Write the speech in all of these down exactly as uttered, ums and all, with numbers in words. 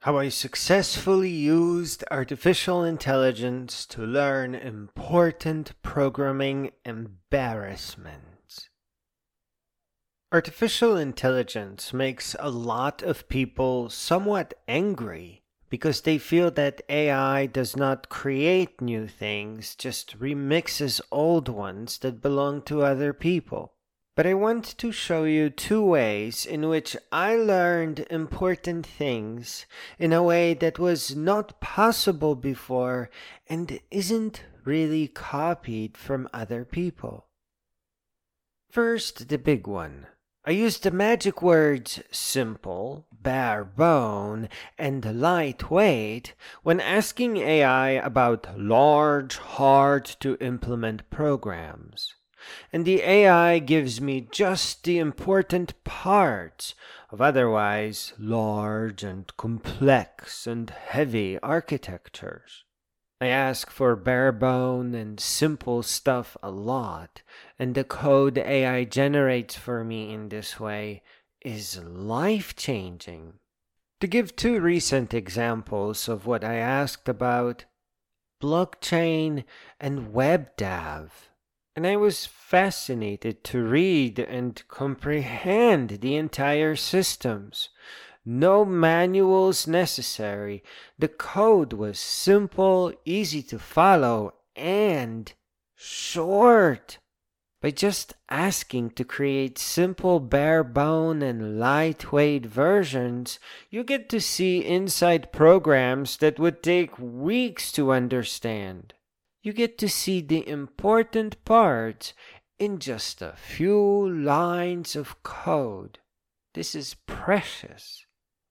How I successfully used artificial intelligence to learn important programming embarrassments. Artificial intelligence makes a lot of people somewhat angry because they feel that A I does not create new things, just remixes old ones that belong to other people. But I want to show you two ways in which I learned important things in a way that was not possible before and isn't really copied from other people. First, the big one. I used the magic words simple, bare bone, and lightweight when asking A I about large, hard to implement programs. And the A I gives me just the important parts of otherwise large and complex and heavy architectures. I ask for barebone and simple stuff a lot, and the code A I generates for me in this way is life-changing. To give two recent examples of what I asked about, blockchain and WebDAV. And I was fascinated to read and comprehend the entire systems. No manuals necessary. The code was simple, easy to follow, and short. By just asking to create simple, bare-bone, and lightweight versions, you get to see inside programs that would take weeks to understand. You get to see the important parts in just a few lines of code. This is precious.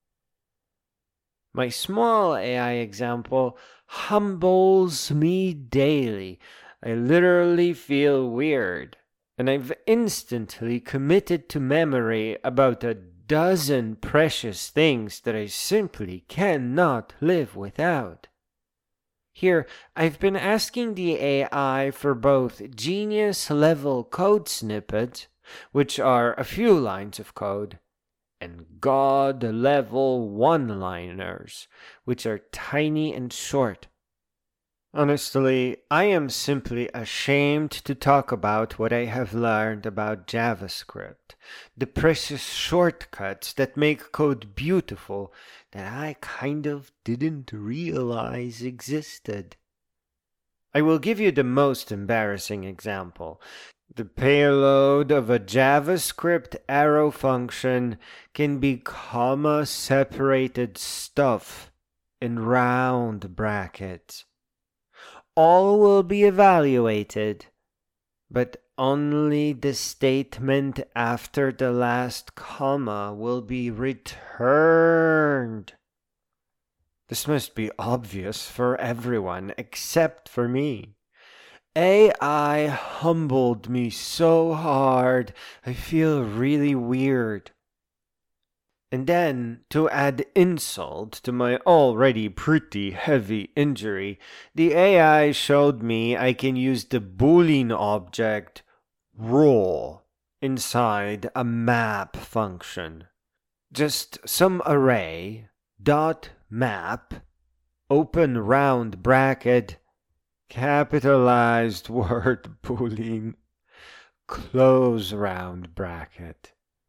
My small A I example humbles me daily. I literally feel weird, and I've instantly committed to memory about a dozen precious things that I simply cannot live without. Here, I've been asking the A I for both genius-level code snippets, which are a few lines of code, and God-level one-liners, which are tiny and short. Honestly, I am simply ashamed to talk about what I have learned about JavaScript, the precious shortcuts that make code beautiful that I kind of didn't realize existed. I will give you the most embarrassing example. The payload of a JavaScript arrow function can be comma-separated stuff in round brackets. All will be evaluated, but only the statement after the last comma will be returned. This must be obvious for everyone except for me. A I humbled me so hard, I feel really weird. And then, to add insult to my already pretty heavy injury, the A I showed me I can use the Boolean object raw inside a map function. Just some array, dot map, open round bracket, capitalized word Boolean, close round bracket.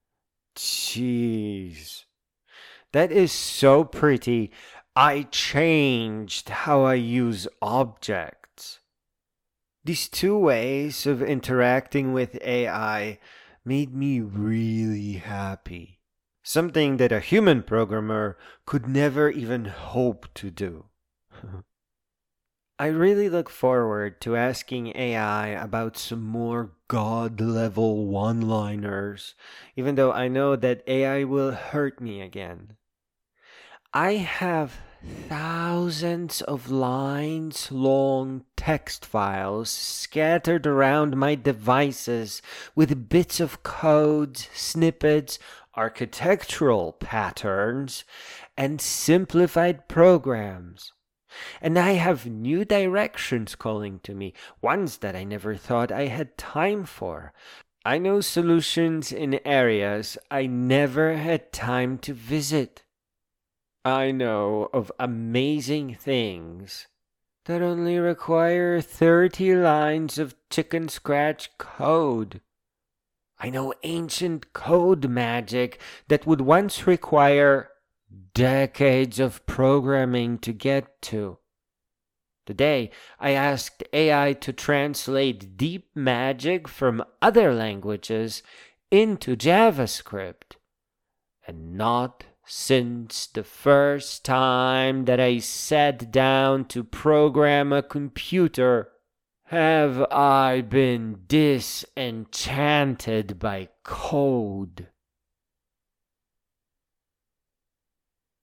Jeez. That is so pretty. I changed how I use objects. These two ways of interacting with A I made me really happy. Something that a human programmer could never even hope to do. I really look forward to asking A I about some more God-level one-liners, even though I know that A I will hurt me again. I have thousands of lines long text files scattered around my devices with bits of code, snippets, architectural patterns, and simplified programs. And I have new directions calling to me, ones that I never thought I had time for. I know solutions in areas I never had time to visit. I know of amazing things that only require thirty lines of chicken scratch code. I know ancient code magic that would once require decades of programming to get to. Today, I asked A I to translate deep magic from other languages into JavaScript. And not since the first time that I sat down to program a computer have I been disenchanted by code.